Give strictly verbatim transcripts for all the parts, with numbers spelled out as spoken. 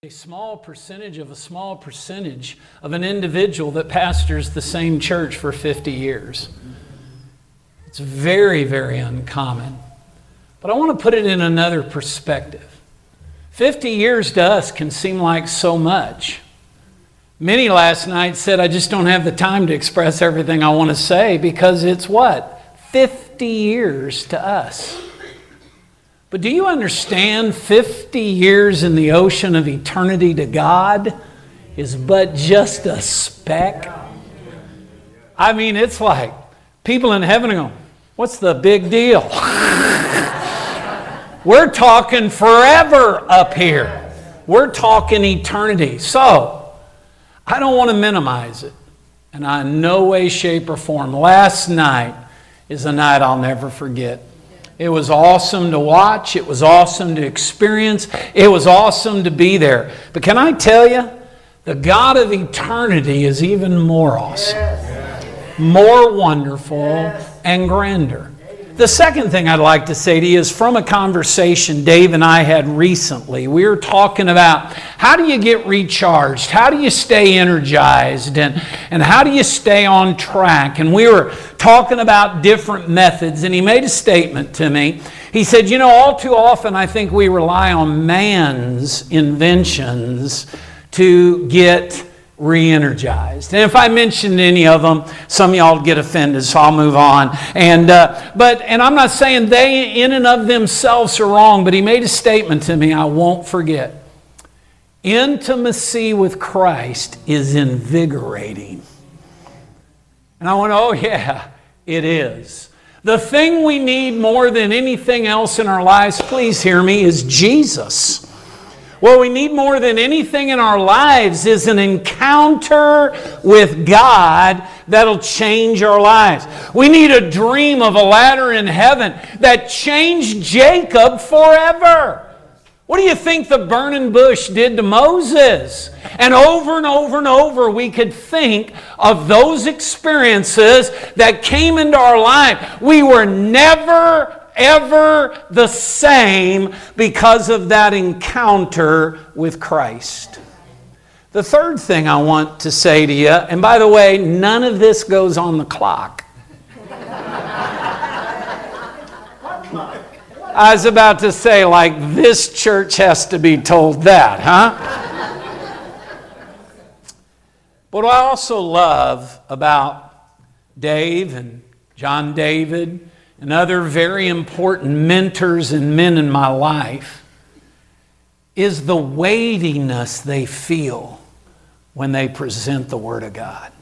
A small percentage of a small percentage of an individual that pastors the same church for fifty years. It's very, very uncommon. But I want to put it in another perspective. fifty years to us can seem like so much. Many last night said, I just don't have the time to express everything I want to say because it's what? fifty years to us. But do you understand fifty years in the ocean of eternity to God is but just a speck? I mean, it's like people in heaven go, what's the big deal? We're talking forever up here. We're talking eternity. So, I don't want to minimize it. And I in no way, shape, or form. Last night is a night I'll never forget. It was awesome to watch. It was awesome to experience. It was awesome to be there. But can I tell you, the God of eternity is even more awesome, more wonderful, and grander. The second thing I'd like to say to you is from a conversation Dave and I had recently. We were talking about how do you get recharged? How do you stay energized? And, and how do you stay on track? And we were talking about different methods. And he made a statement to me. He said, you know, all too often I think we rely on man's inventions to get re-energized. And if I mentioned any of them, some of y'all get offended, so I'll move on. And uh, but and I'm not saying they in and of themselves are wrong, but he made a statement to me I won't forget. Intimacy with Christ is invigorating. And I went, oh yeah, it is. The thing we need more than anything else in our lives, please hear me, is Jesus. What we need more than anything in our lives is an encounter with God that'll change our lives. We need a dream of a ladder in heaven that changed Jacob forever. What do you think the burning bush did to Moses? And over and over and over we could think of those experiences that came into our life. We were never ever the same because of that encounter with Christ. The third thing I want to say to you, and by the way, none of this goes on the clock. I was about to say, like, this church has to be told that, huh? But what I also love about Dave and John David and other very important mentors and men in my life is the weightiness they feel when they present the Word of God.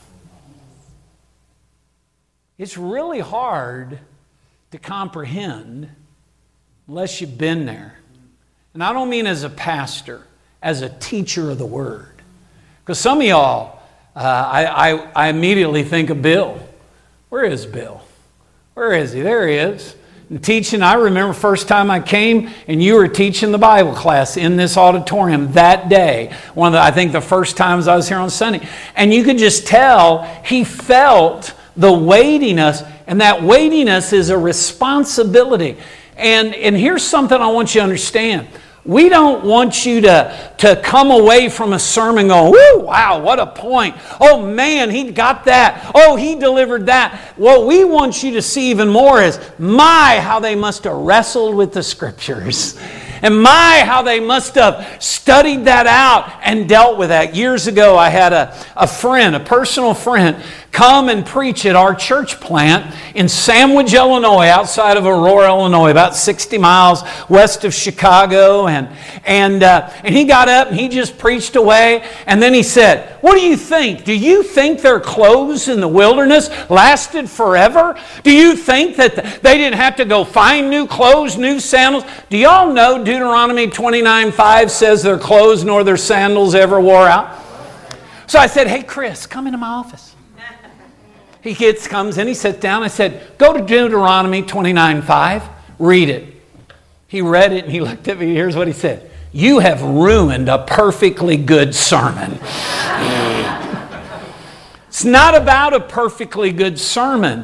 It's really hard to comprehend unless you've been there. And I don't mean as a pastor, as a teacher of the Word. Because some of y'all, uh, I, I, I immediately think of Bill. Where is Bill? Where is he? There he is. And teaching, I remember first time I came and you were teaching the Bible class in this auditorium that day. One of the, I think the first times I was here on Sunday. And you could just tell he felt the weightiness, and that weightiness is a responsibility. And, and here's something I want you to understand. We don't want you to, to come away from a sermon going, woo, wow, what a point. Oh man, he got that. Oh, he delivered that. What we want you to see even more is, my, how they must have wrestled with the Scriptures. And my, how they must have studied that out and dealt with that. Years ago, I had a, a friend, a personal friend, come and preach at our church plant in Sandwich, Illinois, outside of Aurora, Illinois, about sixty miles west of Chicago. And and uh, and he got up and he just preached away. And then he said, what do you think? Do you think their clothes in the wilderness lasted forever? Do you think that they didn't have to go find new clothes, new sandals? Do y'all know Deuteronomy twenty-nine five says their clothes nor their sandals ever wore out? So I said, hey, Chris, come into my office. He gets, comes in, he sits down. I said, go to Deuteronomy twenty-nine five, read it. He read it and he looked at me. Here's what he said. You have ruined a perfectly good sermon. It's not about a perfectly good sermon.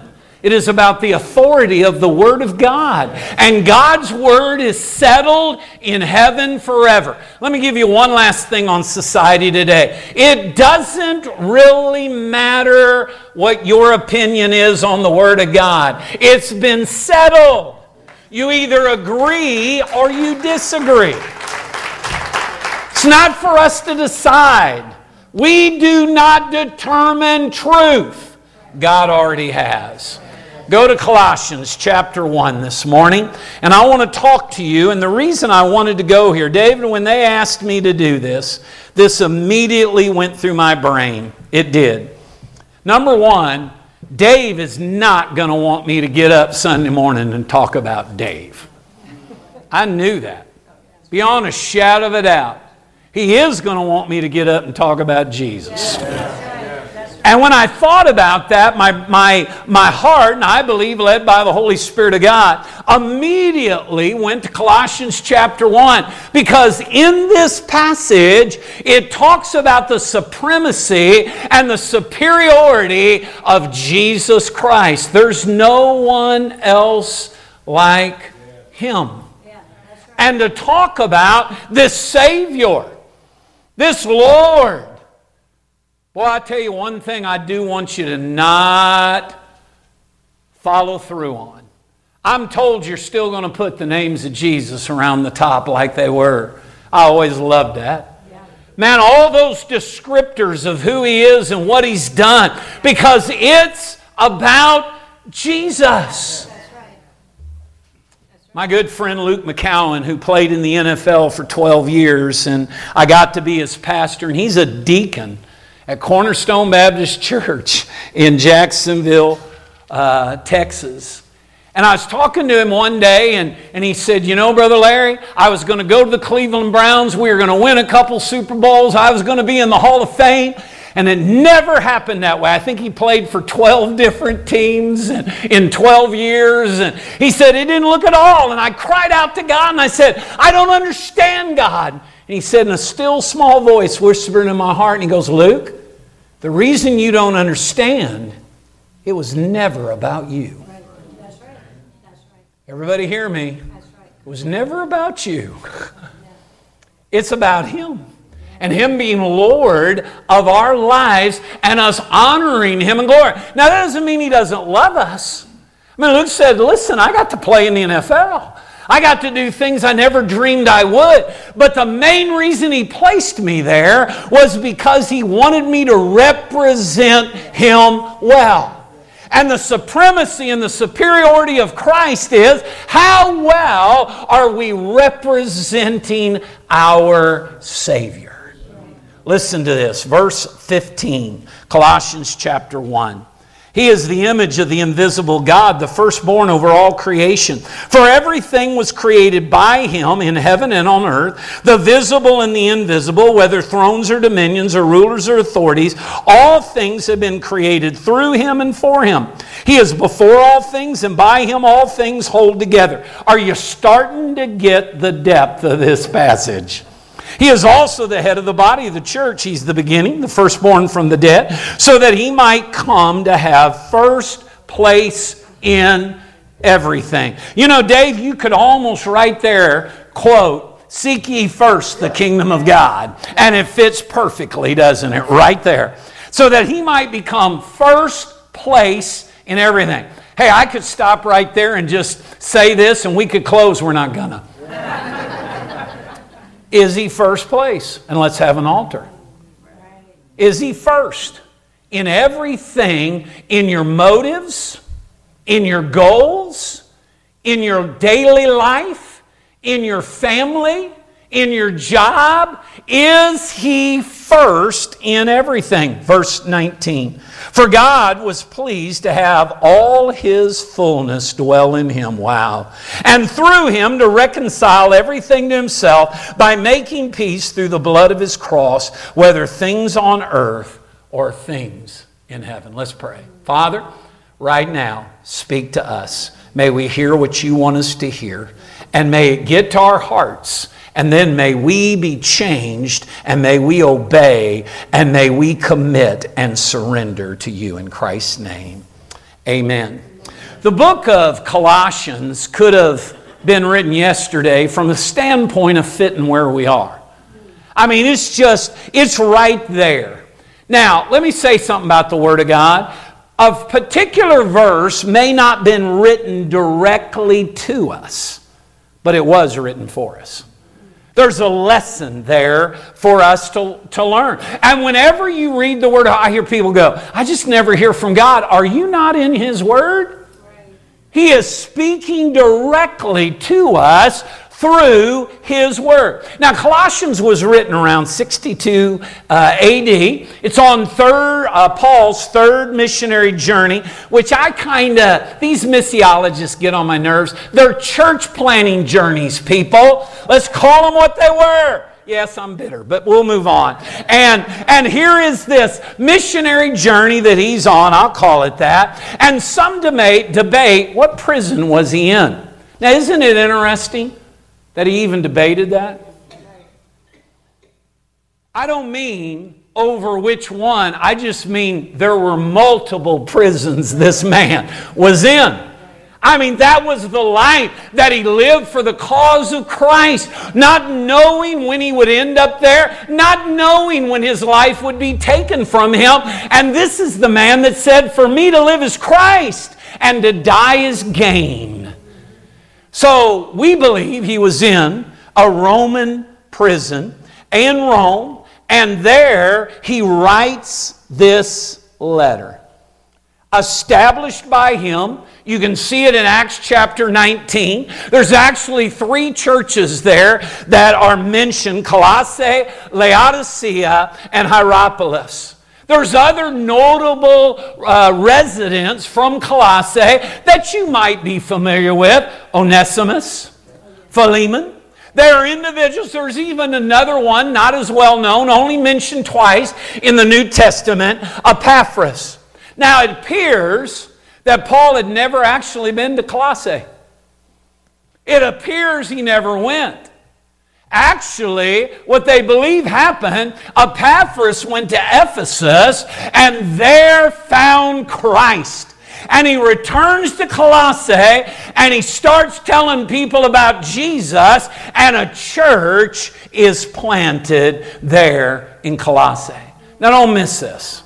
It is about the authority of the Word of God. And God's Word is settled in heaven forever. Let me give you one last thing on society today. It doesn't really matter what your opinion is on the Word of God. It's been settled. You either agree or you disagree. It's not for us to decide. We do not determine truth. God already has. Go to Colossians chapter one this morning, and I want to talk to you. And the reason I wanted to go here, David, when they asked me to do this, this immediately went through my brain. It did. Number one, Dave is not going to want me to get up Sunday morning and talk about Dave. I knew that. Beyond a shadow of a doubt. He is going to want me to get up and talk about Jesus. And when I thought about that, my, my, my heart, and I believe led by the Holy Spirit of God, immediately went to Colossians chapter one. Because in this passage, it talks about the supremacy and the superiority of Jesus Christ. There's no one else like Him. And to talk about this Savior, this Lord. Well, I tell you one thing I do want you to not follow through on. I'm told you're still going to put the names of Jesus around the top like they were. I always loved that. Man, all those descriptors of who He is and what He's done, because it's about Jesus. My good friend Luke McCowan, who played in the N F L for twelve years, and I got to be his pastor, and he's a deacon at Cornerstone Baptist Church in Jacksonville, uh, Texas. And I was talking to him one day, and, and he said, you know, Brother Larry, I was going to go to the Cleveland Browns. We were going to win a couple Super Bowls. I was going to be in the Hall of Fame. And it never happened that way. I think he played for twelve different teams in twelve years. And he said, it didn't look at all. And I cried out to God and I said, I don't understand, God. And he said in a still small voice, whispering in my heart, and he goes, Luke, the reason you don't understand, it was never about you. That's right. That's right. Everybody hear me? That's right. It was never about you. It's about Him. And Him being Lord of our lives and us honoring Him in glory. Now that doesn't mean He doesn't love us. I mean, Luke said, listen, I got to play in the N F L. I got to do things I never dreamed I would. But the main reason He placed me there was because He wanted me to represent Him well. And the supremacy and the superiority of Christ is, how well are we representing our Savior? Listen to this, verse fifteen, Colossians chapter one. He is the image of the invisible God, the firstborn over all creation. For everything was created by Him in heaven and on earth, the visible and the invisible, whether thrones or dominions or rulers or authorities, all things have been created through Him and for Him. He is before all things, and by Him all things hold together. Are you starting to get the depth of this passage? He is also the head of the body of the church. He's the beginning, the firstborn from the dead, so that He might come to have first place in everything. You know, Dave, you could almost right there quote, seek ye first the kingdom of God. And it fits perfectly, doesn't it? Right there. So that He might become first place in everything. Hey, I could stop right there and just say this and we could close. We're not gonna. Is He first place? And let's have an altar. Is He first in everything, in your motives, in your goals, in your daily life, in your family, in your job? Is He first in everything? Verse nineteen. For God was pleased to have all His fullness dwell in Him. Wow. And through Him to reconcile everything to Himself by making peace through the blood of His cross, whether things on earth or things in heaven. Let's pray. Father, right now, speak to us. May we hear what You want us to hear. And may it get to our hearts. And then may we be changed, and may we obey, and may we commit and surrender to You in Christ's name. Amen. The book of Colossians could have been written yesterday from the standpoint of fitting where we are. I mean, it's just, it's right there. Now, let me say something about the Word of God. A particular verse may not have been written directly to us, but it was written for us. There's a lesson there for us to, to learn. And whenever you read the Word, I hear people go, I just never hear from God. Are you not in His Word? He is speaking directly to us through His Word. Now, Colossians was written around sixty-two uh, A D. It's on third, uh, Paul's third missionary journey, which I kind of, these missiologists get on my nerves. They're church planting journeys, people. Let's call them what they were. Yes, I'm bitter, but we'll move on. And, and here is this missionary journey that he's on, I'll call it that. And some debate, debate, what prison was he in? Now, isn't it interesting that he even debated that? I don't mean over which one. I just mean there were multiple prisons this man was in. I mean, that was the life that he lived for the cause of Christ. Not knowing when he would end up there. Not knowing when his life would be taken from him. And this is the man that said, for me to live is Christ and to die is gain. So we believe he was in a Roman prison in Rome, and there he writes this letter. Established by him. You can see it in Acts chapter nineteen. There's actually three churches there that are mentioned: Colossae, Laodicea, and Hierapolis. There's other notable uh, residents from Colossae that you might be familiar with. Onesimus, Philemon. There are individuals. There's even another one, not as well known, only mentioned twice in the New Testament, Epaphras. Now it appears that Paul had never actually been to Colossae. It appears he never went. Actually, what they believe happened, Epaphras went to Ephesus and there found Christ. And he returns to Colossae and he starts telling people about Jesus, and a church is planted there in Colossae. Now don't miss this.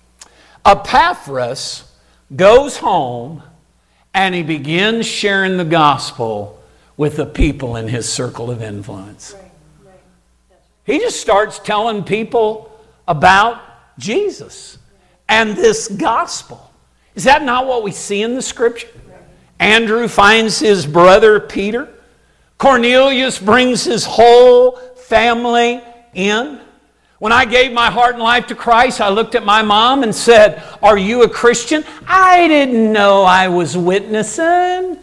Epaphras goes home and he begins sharing the gospel with the people in his circle of influence. Right, right. That's right. He just starts telling people about Jesus and this gospel. Is that not what we see in the scripture? Right. Andrew finds his brother Peter. Cornelius brings his whole family in. When I gave my heart and life to Christ, I looked at my mom and said, "Are you a Christian?" I didn't know I was witnessing.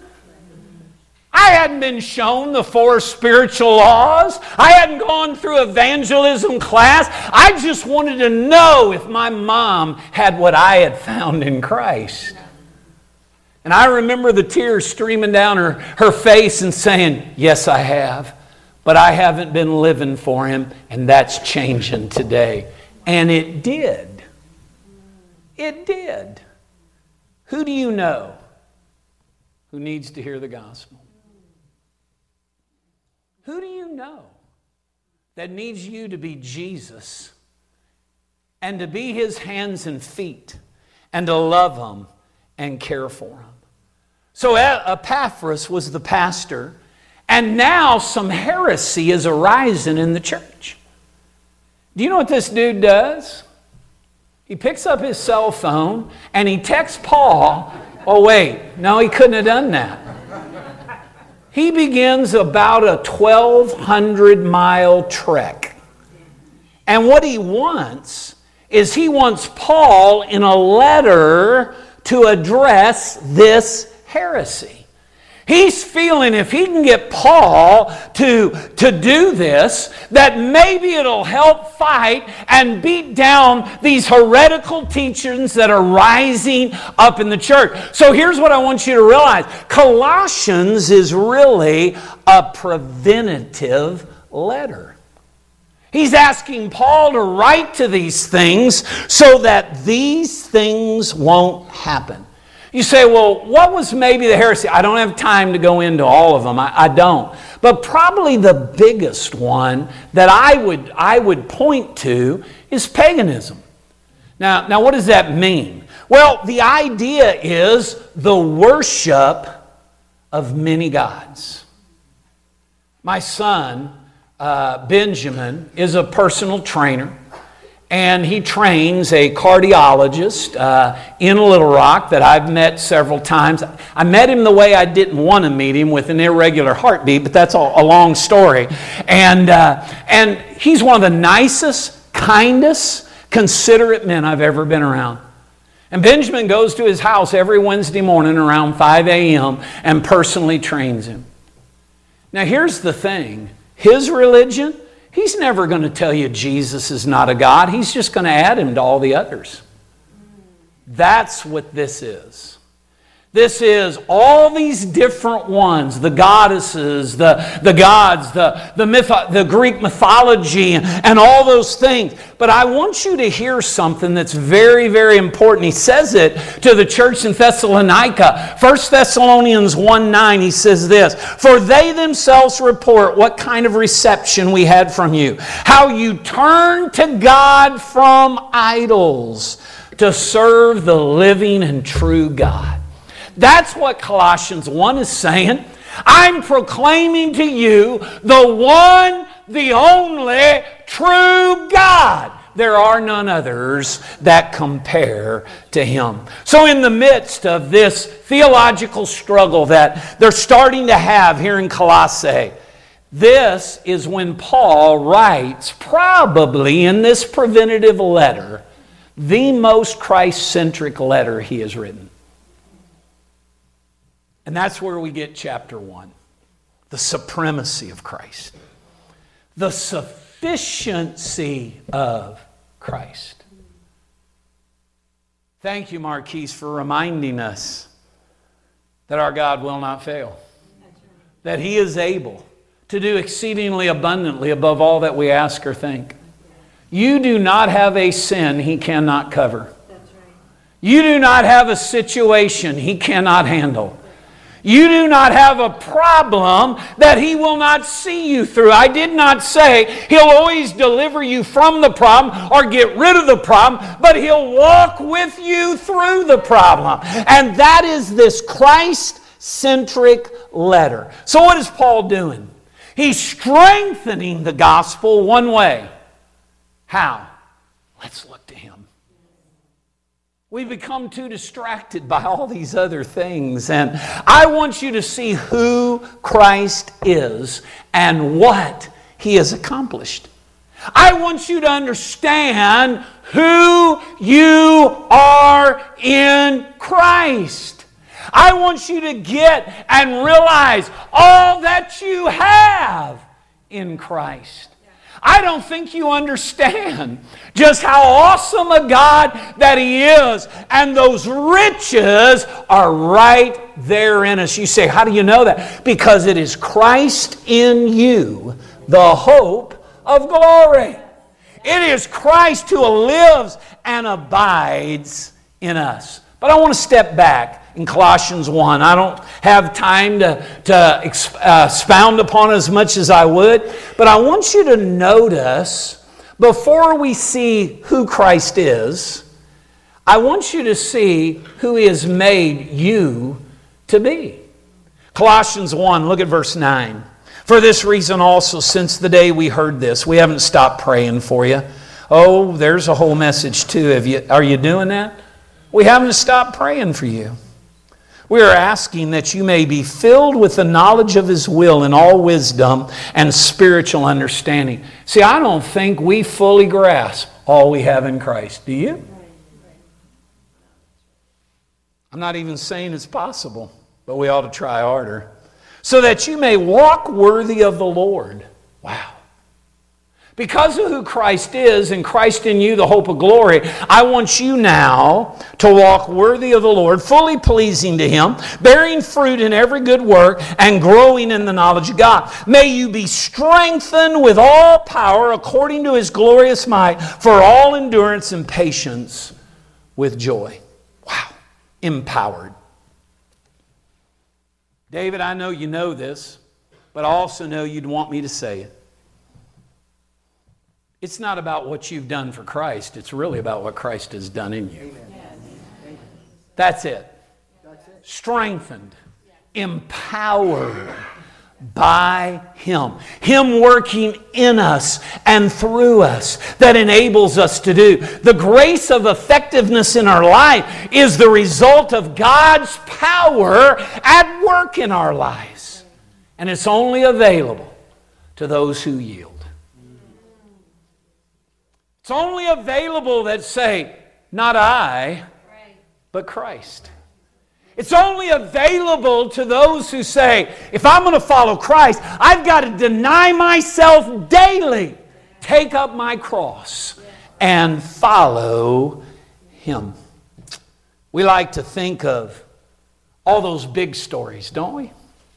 I hadn't been shown the four spiritual laws. I hadn't gone through evangelism class. I just wanted to know if my mom had what I had found in Christ. And I remember the tears streaming down her, her face and saying, "Yes, I have. But I haven't been living for Him, and that's changing today." And it did. It did. Who do you know who needs to hear the gospel? Who do you know that needs you to be Jesus and to be His hands and feet and to love Him and care for Him? So Epaphras was the pastor. And now some heresy is arising in the church. Do you know what this dude does? He picks up his cell phone and he texts Paul. Oh wait, no, he couldn't have done that. He begins about a twelve hundred mile trek. And what he wants is he wants Paul in a letter to address this heresy. He's feeling if he can get Paul to, to do this, that maybe it'll help fight and beat down these heretical teachings that are rising up in the church. So here's what I want you to realize. Colossians is really a preventative letter. He's asking Paul to write to these things so that these things won't happen. You say, well, what was maybe the heresy? I don't have time to go into all of them. I, I don't. But probably the biggest one that I would, I would point to is paganism. Now, now, what does that mean? Well, the idea is the worship of many gods. My son, uh, Benjamin, is a personal trainer. And he trains a cardiologist uh, in Little Rock that I've met several times. I met him the way I didn't want to meet him, with an irregular heartbeat, but that's a, a long story. And, uh, and he's one of the nicest, kindest, considerate men I've ever been around. And Benjamin goes to his house every Wednesday morning around five a.m. and personally trains him. Now here's the thing. His religion, he's never going to tell you Jesus is not a God. He's just going to add him to all the others. That's what this is. This is all these different ones, the goddesses, the, the gods, the, the, myth, the Greek mythology, and all those things. But I want you to hear something that's very, very important. He says it to the church in Thessalonica. First Thessalonians one nine, he says this, "For they themselves report what kind of reception we had from you, how you turned to God from idols to serve the living and true God." That's what Colossians one is saying. I'm proclaiming to you the one, the only true God. There are none others that compare to Him. So in the midst of this theological struggle that they're starting to have here in Colossae, this is when Paul writes, probably in this preventative letter, the most Christ-centric letter he has written. And that's where we get chapter one. The supremacy of Christ. The sufficiency of Christ. Thank you, Marquise, for reminding us that our God will not fail. That He is able to do exceedingly abundantly above all that we ask or think. You do not have a sin He cannot cover. You do not have a situation He cannot handle. You do not have a problem that He will not see you through. I did not say He'll always deliver you from the problem or get rid of the problem, but He'll walk with you through the problem. And that is this Christ-centric letter. So what is Paul doing? He's strengthening the gospel one way. How? Let's look to Him. We become too distracted by all these other things. And I want you to see who Christ is and what He has accomplished. I want you to understand who you are in Christ. I want you to get and realize all that you have in Christ. I don't think you understand just how awesome a God that He is. And those riches are right there in us. You say, how do you know that? Because it is Christ in you, the hope of glory. It is Christ who lives and abides in us. But I want to step back in Colossians one. I don't have time to, to uh, expound upon it as much as I would, but I want you to notice, before we see who Christ is, I want you to see who He has made you to be. Colossians one, look at verse nine. "For this reason also, since the day we heard this," we haven't stopped praying for you. Oh, there's a whole message too. Have you, are you doing that? We haven't stopped praying for you. "We are asking that you may be filled with the knowledge of His will in all wisdom and spiritual understanding." See, I don't think we fully grasp all we have in Christ. Do you? I'm not even saying it's possible, but we ought to try harder. "So that you may walk worthy of the Lord." Wow. Because of who Christ is and Christ in you, the hope of glory, I want you now to walk worthy of the Lord, fully pleasing to Him, bearing fruit in every good work, and growing in the knowledge of God. May you be strengthened with all power according to His glorious might, for all endurance and patience with joy. Wow. Empowered. David, I know you know this, but I also know you'd want me to say it. It's not about what you've done for Christ. It's really about what Christ has done in you. That's it. Strengthened, empowered by Him. Him working in us and through us that enables us to do. The grace of effectiveness in our life is the result of God's power at work in our lives. And it's only available to those who yield. It's only available that say, not I, but Christ. It's only available to those who say, if I'm going to follow Christ, I've got to deny myself daily, take up my cross, and follow Him. We like to think of all those big stories, don't we?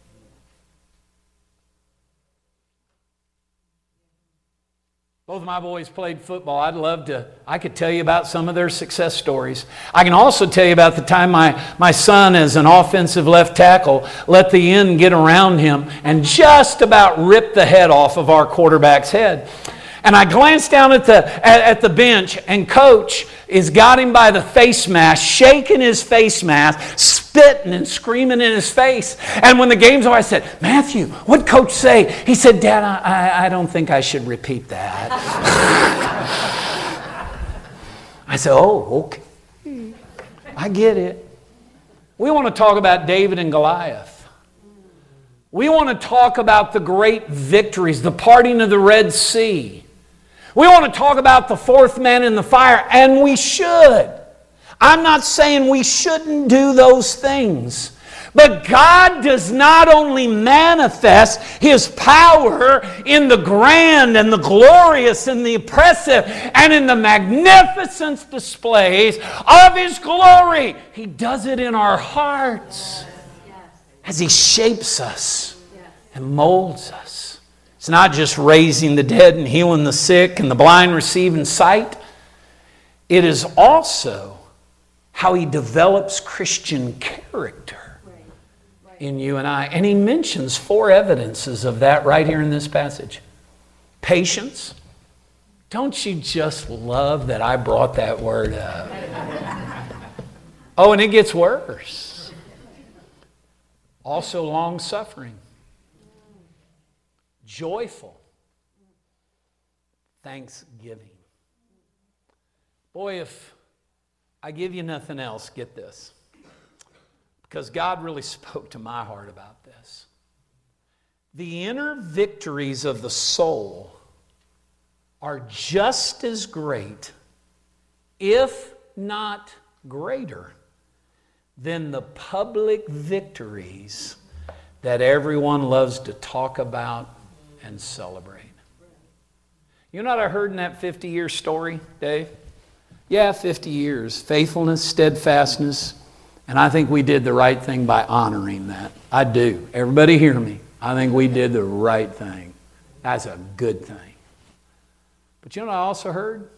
Both of my boys played football. I'd love to, I could tell you about some of their success stories. I can also tell you about the time my, my son, as an offensive left tackle, let the end get around him and just about ripped the head off of our quarterback's head. And I glanced down at the at, at the bench, and Coach is got him by the face mask, shaking his face mask, spitting and screaming in his face. And when the game's over, I said, Matthew, what'd Coach say? He said, Dad, I, I don't think I should repeat that. I said, oh, okay. I get it. We want to talk about David and Goliath. We want to talk about the great victories, the parting of the Red Sea. We want to talk about the fourth man in the fire, and we should. I'm not saying we shouldn't do those things. But God does not only manifest His power in the grand and the glorious and the impressive and in the magnificent displays of His glory. He does it in our hearts as He shapes us and molds us. It's not just raising the dead and healing the sick and the blind receiving sight. It is also how He develops Christian character in you and I. And He mentions four evidences of that right here in this passage. Patience. Don't you just love that I brought that word up? Oh, and it gets worse. Also long-suffering. Joyful. Thanksgiving. Boy, if I give you nothing else, get this. Because God really spoke to my heart about this. The inner victories of the soul are just as great, if not greater, than the public victories that everyone loves to talk about and celebrate. You know what I heard in that fifty-year story, Dave? Yeah, fifty years. Faithfulness, steadfastness. And I think we did the right thing by honoring that. I do. Everybody hear me. I think we did the right thing. That's a good thing. But you know what I also heard?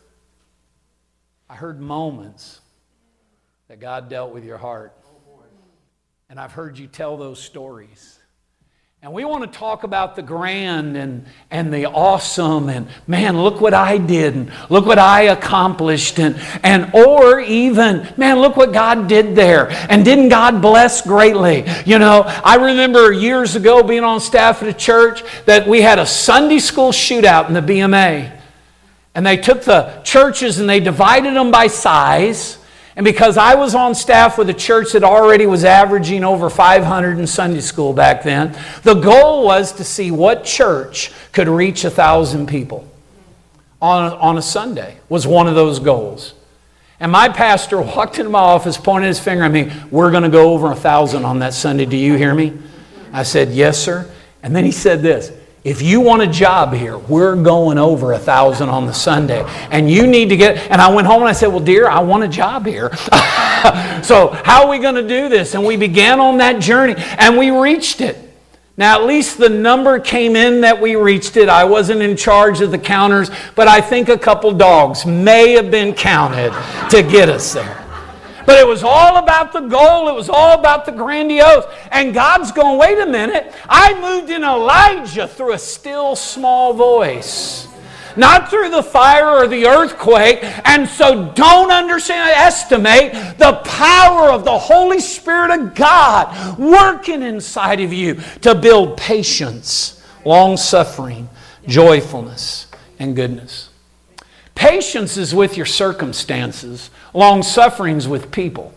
I heard moments that God dealt with your heart. And I've heard you tell those stories. And we want to talk about the grand and, and the awesome and, man, look what I did and look what I accomplished and, and or even, man, look what God did there. And didn't God bless greatly? You know, I remember years ago being on staff at a church that we had a Sunday school shootout in the B M A. And they took the churches and they divided them by size. And because I was on staff with a church that already was averaging over five hundred in Sunday school back then, the goal was to see what church could reach a thousand people on a, on a Sunday, was one of those goals. And my pastor walked into my office, pointed his finger at me, we're going to go over a thousand on that Sunday. Do you hear me? I said, yes, sir. And then he said this, if you want a job here, we're going over a thousand on the Sunday. And you need to get, and I went home and I said, well, dear, I want a job here. So how are we going to do this? And we began on that journey and we reached it. Now, at least the number came in that we reached it. I wasn't in charge of the counters, but I think a couple dogs may have been counted to get us there. But it was all about the goal. It was all about the grandiose. And God's going, wait a minute. I moved in Elijah through a still small voice. Not through the fire or the earthquake. And so don't underestimate the power of the Holy Spirit of God working inside of you to build patience, long-suffering, joyfulness, and goodness. Patience is with your circumstances. Long-suffering's with people.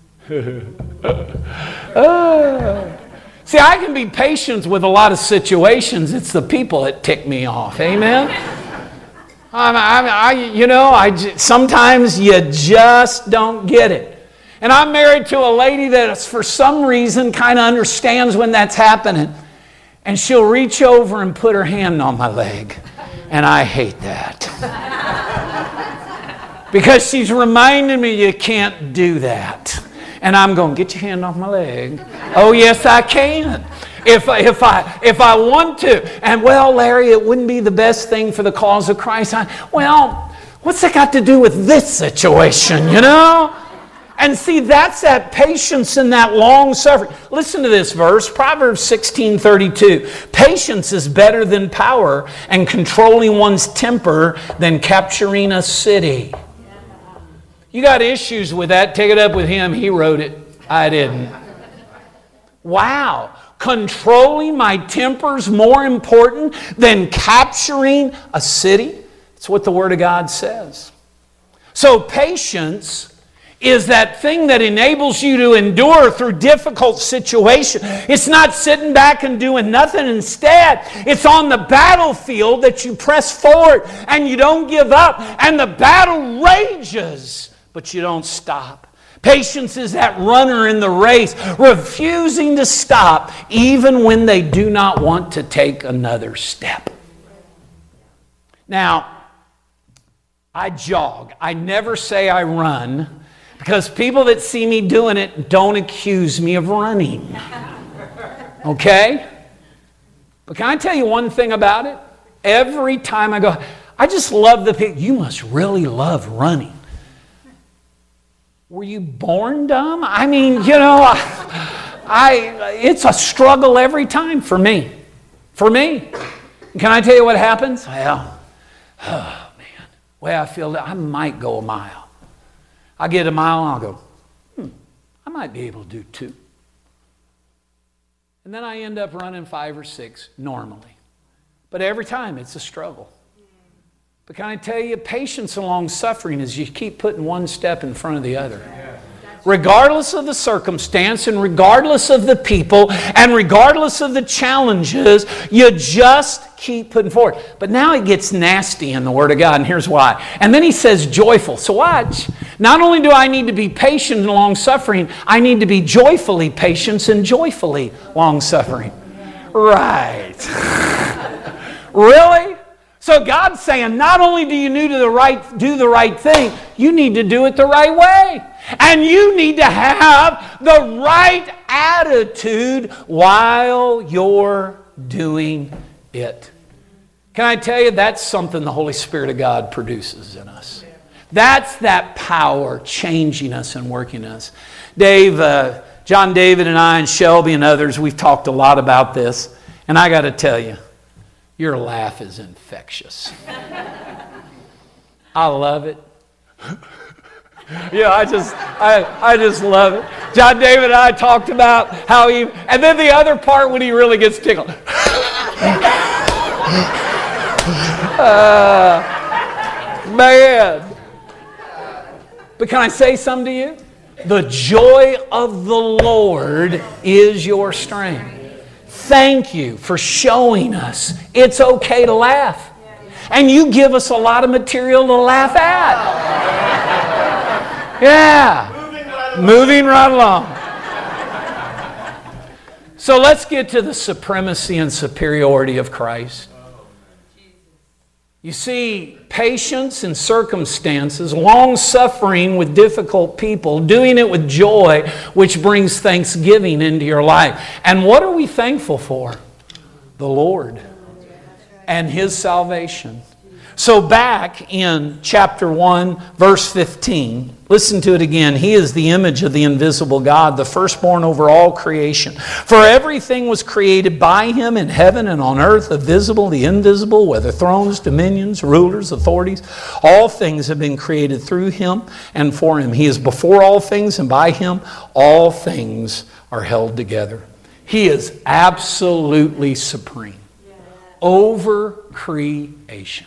uh, see, I can be patient with a lot of situations. It's the people that tick me off. Amen? I, I, I, you know, I, sometimes you just don't get it. And I'm married to a lady that for some reason kind of understands when that's happening. And she'll reach over and put her hand on my leg. And I hate that. Because she's reminding me you can't do that. And I'm going, get your hand off my leg. Oh, yes, I can. If, if, I, if I want to. And, well, Larry, it wouldn't be the best thing for the cause of Christ. I, well, what's that got to do with this situation, you know? And see, that's that patience and that long suffering. Listen to this verse, Proverbs sixteen thirty-two. Patience is better than power, and controlling one's temper than capturing a city. You got issues with that, take it up with him. He wrote it. I didn't. Wow. Controlling my temper's more important than capturing a city? That's what the Word of God says. So patience is that thing that enables you to endure through difficult situations. It's not sitting back and doing nothing. Instead, it's on the battlefield that you press forward and you don't give up. And the battle rages, but you don't stop. Patience is that runner in the race, refusing to stop even when they do not want to take another step. Now, I jog. I never say I run, because people that see me doing it don't accuse me of running. Okay? But can I tell you one thing about it? Every time I go, I just love the people. You must really love running. Were you born dumb? I mean, you know, I, I it's a struggle every time for me. For me. Can I tell you what happens? Well, oh man. Well, I feel that I might go a mile. I get a mile and I'll go, hmm, I might be able to do two. And then I end up running five or six normally. But every time it's a struggle. But can I tell you, patience and long suffering is you keep putting one step in front of the other. Regardless of the circumstance and regardless of the people and regardless of the challenges, you just keep putting forward. But now it gets nasty in the Word of God, and here's why. And then he says joyful. So watch. Not only do I need to be patient and long-suffering, I need to be joyfully patient and joyfully long-suffering. Right. Really? So God's saying, not only do you need to the right, do the right thing, you need to do it the right way. And you need to have the right attitude while you're doing it. Can I tell you, that's something the Holy Spirit of God produces in us. That's that power changing us and working us. Dave, uh, John David and I and Shelby and others, we've talked a lot about this. And I got to tell you, your laugh is infectious. I love it. Yeah, I just, I, I just love it. John David and I talked about how he, and then the other part when he really gets tickled. uh, man. But can I say something to you? The joy of the Lord is your strength. Thank you for showing us it's okay to laugh. And you give us a lot of material to laugh at. Yeah. Moving right along. So let's get to the supremacy and superiority of Christ. You see, patience in circumstances, long-suffering with difficult people, doing it with joy, which brings thanksgiving into your life. And what are we thankful for? The Lord and His salvation. So back in chapter one, verse fifteen, listen to it again. He is the image of the invisible God, the firstborn over all creation. For everything was created by Him in heaven and on earth, the visible, the invisible, whether thrones, dominions, rulers, authorities. All things have been created through Him and for Him. He is before all things, and by Him all things are held together. He is absolutely supreme over creation.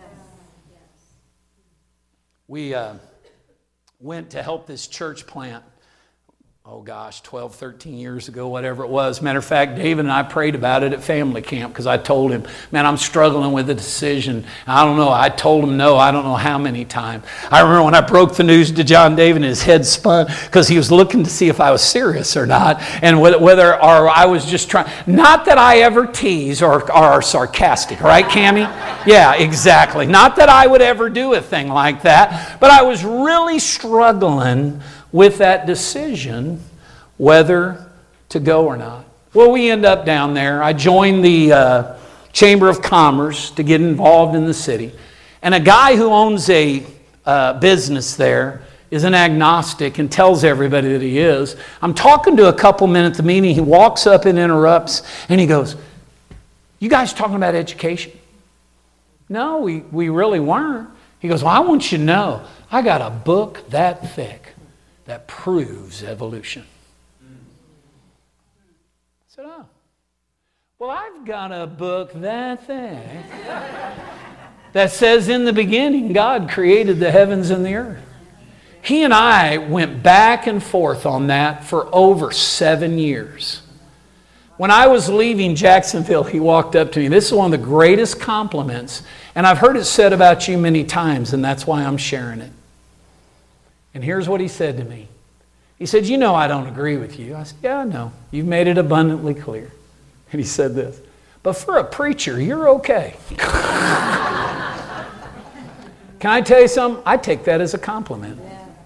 We uh, went to help this church plant, oh gosh, twelve, thirteen years ago, whatever it was. Matter of fact, David and I prayed about it at family camp because I told him, man, I'm struggling with the decision. I don't know. I told him no, I don't know how many times. I remember when I broke the news to John David and his head spun because he was looking to see if I was serious or not, and whether or I was just trying. Not that I ever tease or, or are sarcastic, right, Cammie? Yeah, exactly. Not that I would ever do a thing like that, but I was really struggling with that decision whether to go or not. Well, we end up down there. I joined the uh, Chamber of Commerce to get involved in the city. And a guy who owns a uh, business there is an agnostic and tells everybody that he is. I'm talking to a couple men at the meeting. He walks up and interrupts, and he goes, "You guys talking about education?" "No, we, we really weren't." He goes, "Well, I want you to know, I got a book that thick that proves evolution." I said, "Oh, well, I've got a book that thick that says in the beginning God created the heavens and the earth." He and I went back and forth on that for over seven years. When I was leaving Jacksonville, he walked up to me. This is one of the greatest compliments, and I've heard it said about you many times, and that's why I'm sharing it. And here's what he said to me. He said, "You know I don't agree with you." I said, "Yeah, I know. You've made it abundantly clear." And he said this, "But for a preacher, you're okay." Can I tell you something? I take that as a compliment.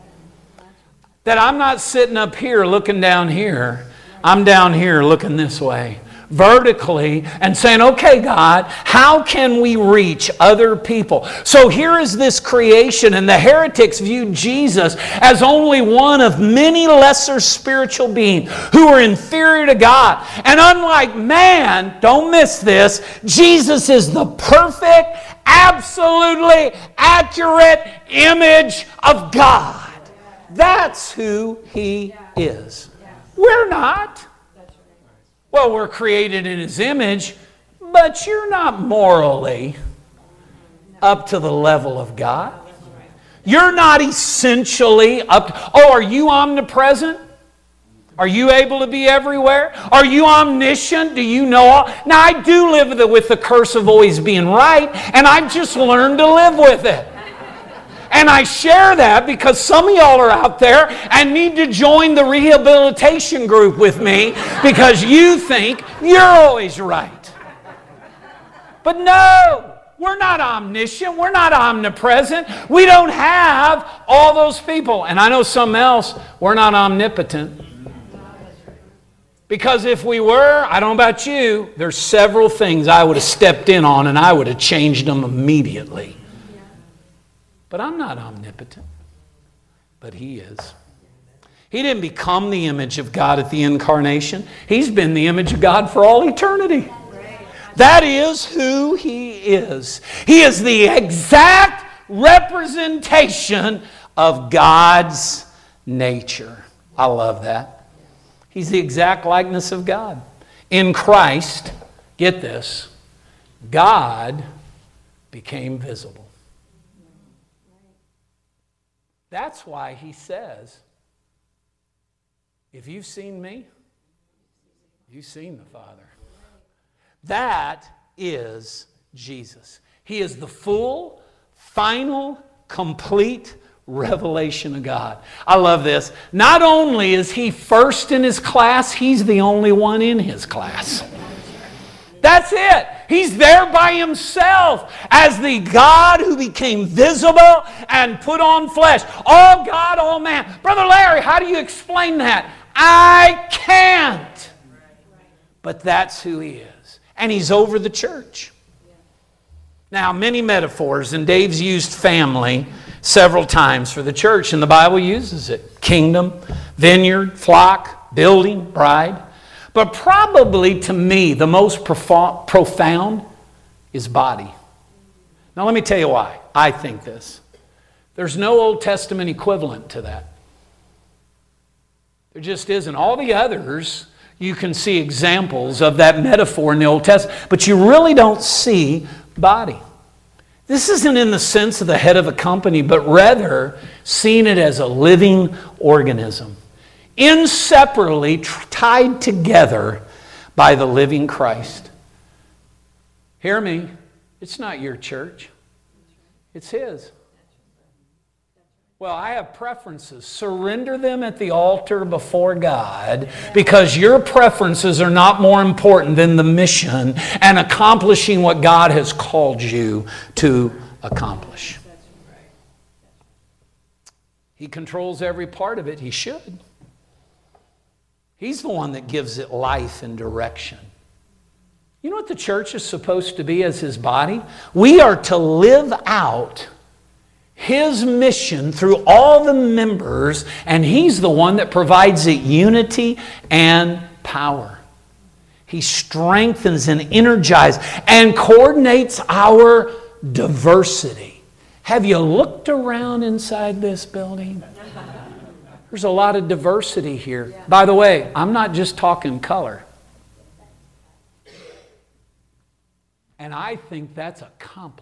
That I'm not sitting up here looking down here. I'm down here looking this way, vertically, and saying, "Okay, God, how can we reach other people?" So here is this creation, and the heretics viewed Jesus as only one of many lesser spiritual beings who were inferior to God. And unlike man, don't miss this, Jesus is the perfect, absolutely accurate image of God. That's who He is. We're not. Well, we're created in His image, but you're not morally up to the level of God. You're not essentially up to, oh, are you omnipresent? Are you able to be everywhere? Are you omniscient? Do you know all? Now, I do live with the, with the curse of always being right, and I've just learned to live with it. And I share that because some of y'all are out there and need to join the rehabilitation group with me because you think you're always right. But no, we're not omniscient. We're not omnipresent. We don't have all those people. And I know something else, we're not omnipotent. Because if we were, I don't know about you, there's several things I would have stepped in on and I would have changed them immediately. But I'm not omnipotent. But He is. He didn't become the image of God at the incarnation. He's been the image of God for all eternity. That is who He is. He is the exact representation of God's nature. I love that. He's the exact likeness of God. In Christ, get this, God became visible. That's why He says, if you've seen me, you've seen the Father. That is Jesus. He is the full, final, complete revelation of God. I love this. Not only is He first in His class, He's the only one in His class. That's it. He's there by Himself as the God who became visible and put on flesh. All God, all man. Brother Larry, how do you explain that? I can't. But that's who He is. And He's over the church. Now, many metaphors, and Dave's used family several times for the church, and the Bible uses it. Kingdom, vineyard, flock, building, bride. But probably to me, the most profo- profound is body. Now let me tell you why I think this. There's no Old Testament equivalent to that. There just isn't. All the others, you can see examples of that metaphor in the Old Testament, but you really don't see body. This isn't in the sense of the head of a company, but rather seeing it as a living organism, inseparably tied together by the living Christ. Hear me, it's not your church, it's His. Well, I have preferences. Surrender them at the altar before God, because your preferences are not more important than the mission and accomplishing what God has called you to accomplish. He controls every part of it. He should. He's the one that gives it life and direction. You know what the church is supposed to be as His body? We are to live out His mission through all the members, and He's the one that provides it unity and power. He strengthens and energizes and coordinates our diversity. Have you looked around inside this building? There's a lot of diversity here. By the way, I'm not just talking color. And I think that's a compliment.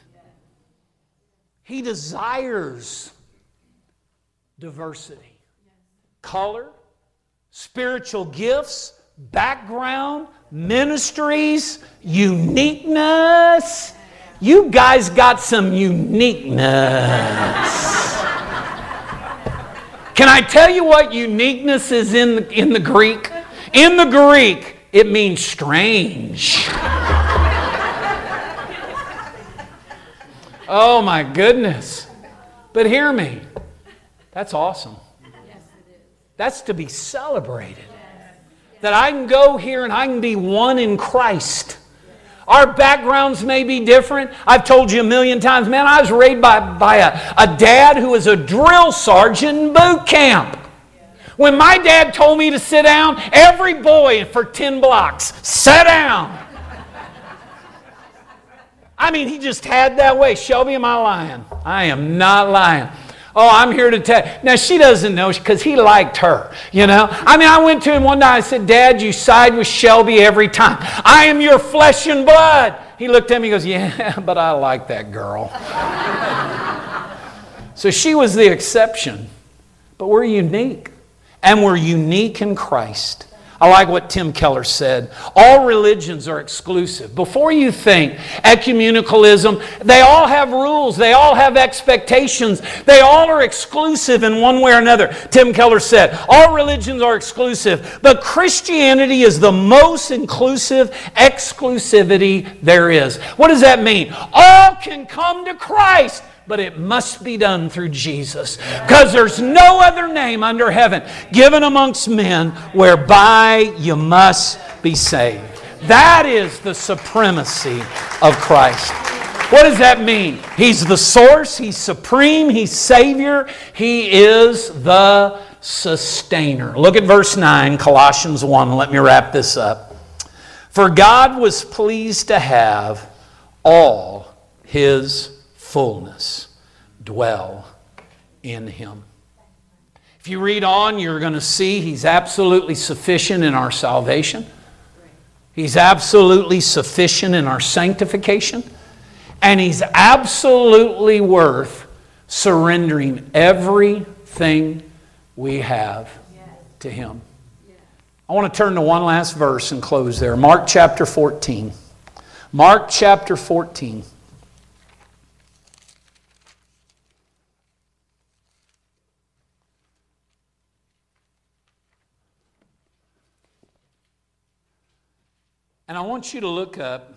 He desires diversity. Color, spiritual gifts, background, ministries, uniqueness. You guys got some uniqueness. Can I tell you what uniqueness is in the, in the Greek? In the Greek, it means strange. Oh my goodness. But hear me. That's awesome. That's to be celebrated. That I can go here and I can be one in Christ. Our backgrounds may be different. I've told you a million times, man, I was raised by, by a, a dad who was a drill sergeant in boot camp. When my dad told me to sit down, every boy for ten blocks, sit down. I mean, he just had that way. Shelby, am I lying? I am not lying. Oh, I'm here to tell you. Now, she doesn't know because he liked her, you know. I mean, I went to him one night. I said, Dad, you side with Shelby every time. I am your flesh and blood. He looked at me and goes, yeah, but I like that girl. So she was the exception. But we're unique. And we're unique in Christ. I like what Tim Keller said. All religions are exclusive. Before you think ecumenicalism, they all have rules. They all have expectations. They all are exclusive in one way or another. Tim Keller said, all religions are exclusive, but Christianity is the most inclusive exclusivity there is. What does that mean? All can come to Christ, but it must be done through Jesus. Because there's no other name under heaven given amongst men whereby you must be saved. That is the supremacy of Christ. What does that mean? He's the source. He's supreme. He's Savior. He is the sustainer. Look at verse nine, Colossians one. Let me wrap this up. For God was pleased to have all His fullness dwell in Him. If you read on, you're going to see He's absolutely sufficient in our salvation. He's absolutely sufficient in our sanctification. And He's absolutely worth surrendering everything we have to Him. I want to turn to one last verse and close there. Mark chapter fourteen. Mark chapter fourteen. And I want you to look up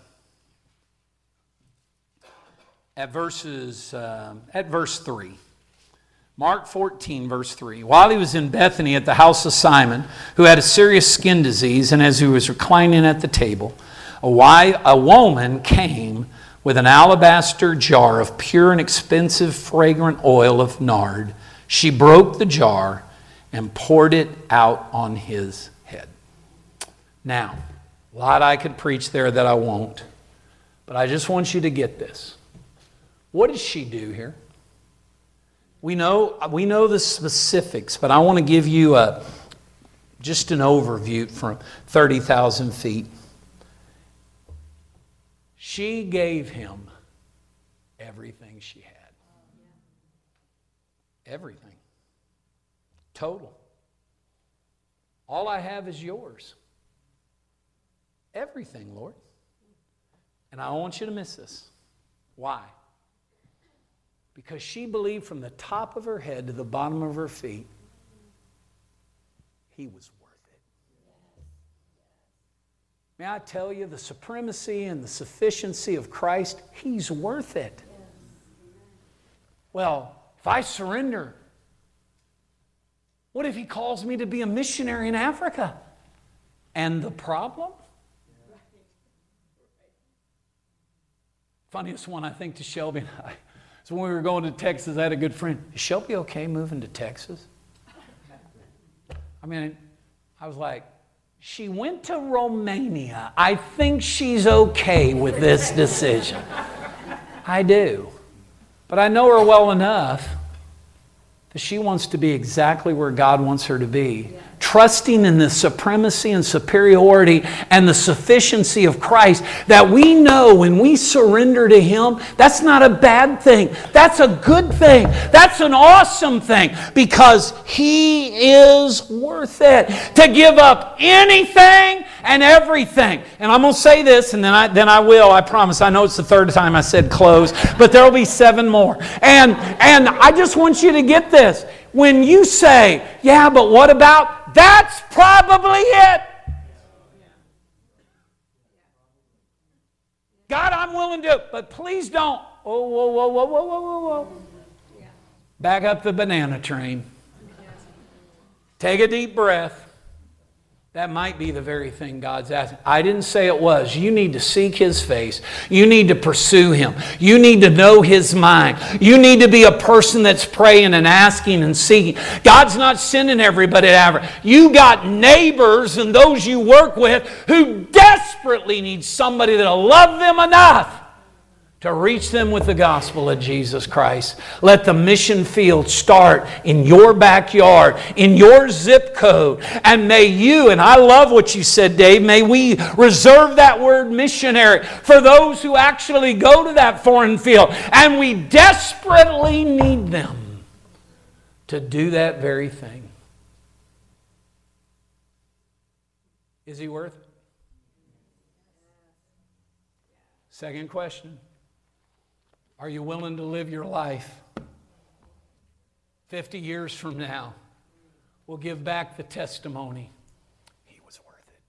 at verses uh, at verse three. Mark fourteen, verse three. While He was in Bethany at the house of Simon, who had a serious skin disease, and as He was reclining at the table, A, wife, a woman came with an alabaster jar of pure and expensive fragrant oil of nard. She broke the jar and poured it out on his head. Now, a lot I could preach there that I won't, but I just want you to get this. What did she do here? We know, we know the specifics, but I want to give you a, just an overview from thirty thousand feet. She gave him everything she had. Everything. Total. All I have is yours. Everything, Lord. And I don't want you to miss this. Why? Because she believed from the top of her head to the bottom of her feet, he was worth it. May I tell you, the supremacy and the sufficiency of Christ, he's worth it. Well, if I surrender, what if he calls me to be a missionary in Africa? And the problem? Funniest one, I think, to Shelby and I. So when we were going to Texas, I had a good friend. Is Shelby okay moving to Texas? I mean, I was like, she went to Romania. I think she's okay with this decision. I do. But I know her well enough that she wants to be exactly where God wants her to be. Yeah. Trusting in the supremacy and superiority and the sufficiency of Christ, that we know when we surrender to Him, that's not a bad thing. That's a good thing. That's an awesome thing, because He is worth it. To give up anything and everything. And I'm going to say this, and then I, then I will, I promise. I know it's the third time I said close, but there will be seven more. And, and I just want you to get this. When you say, yeah, but what about, that's probably it. God, I'm willing to, but please don't. Oh, whoa, whoa, whoa, whoa, whoa, whoa, whoa. Back up the banana train. Take a deep breath. That might be the very thing God's asking. I didn't say it was. You need to seek His face. You need to pursue Him. You need to know His mind. You need to be a person that's praying and asking and seeking. God's not sending everybody to Africa. You got neighbors and those you work with who desperately need somebody that'll love them enough to reach them with the gospel of Jesus Christ. Let the mission field start in your backyard, in your zip code. And may you, and I love what you said, Dave, may we reserve that word missionary for those who actually go to that foreign field. And we desperately need them to do that very thing. Is He worth it? Second question. Are you willing to live your life fifty years from now? We'll give back the testimony. He was worth it.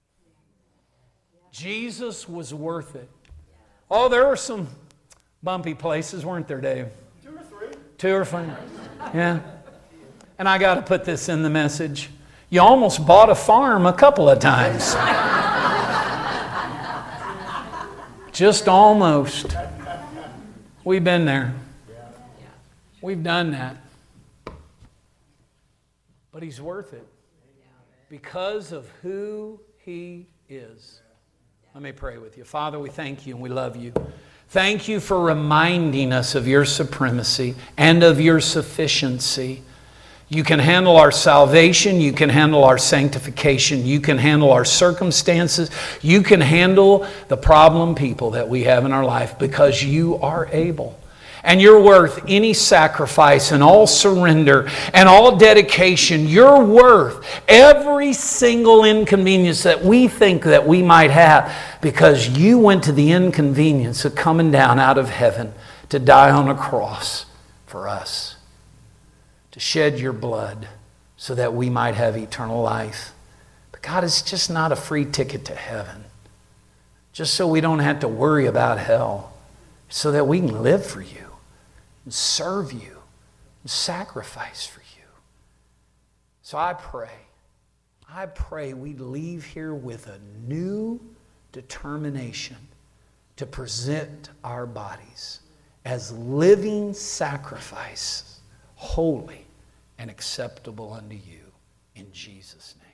Jesus was worth it. Oh, there were some bumpy places, weren't there, Dave? Two or three. Two or three. Yeah. And I got to put this in the message. You almost bought a farm a couple of times. Just almost. We've been there. We've done that. But He's worth it because of who He is. Let me pray with you. Father, we thank You and we love You. Thank You for reminding us of Your supremacy and of Your sufficiency. You can handle our salvation. You can handle our sanctification. You can handle our circumstances. You can handle the problem people that we have in our life because You are able. And You're worth any sacrifice and all surrender and all dedication. You're worth every single inconvenience that we think that we might have, because You went to the inconvenience of coming down out of heaven to die on a cross for us, to shed Your blood so that we might have eternal life. But God, it's just not a free ticket to heaven, just so we don't have to worry about hell, so that we can live for You and serve You and sacrifice for You. So I pray, I pray we leave here with a new determination to present our bodies as living sacrifices, holy and acceptable unto you, in Jesus' name.